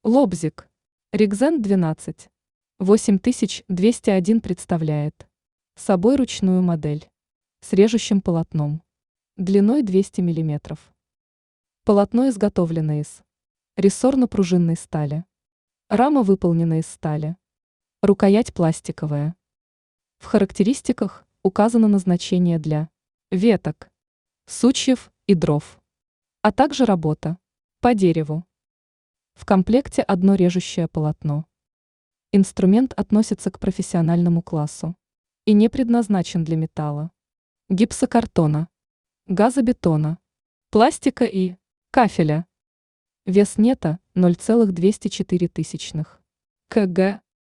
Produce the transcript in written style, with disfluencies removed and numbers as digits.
Лобзик. Ригзен 12. 8201 представляет собой ручную модель с режущим полотном длиной 200 мм. Полотно изготовлено из рессорно-пружинной стали. Рама выполнена из стали. Рукоять пластиковая. В характеристиках указано назначение для веток, сучьев и дров, а также работа по дереву. В комплекте одно режущее полотно. Инструмент относится к профессиональному классу и не предназначен для металла, гипсокартона, газобетона, пластика и кафеля. Вес нета 0,204 кг.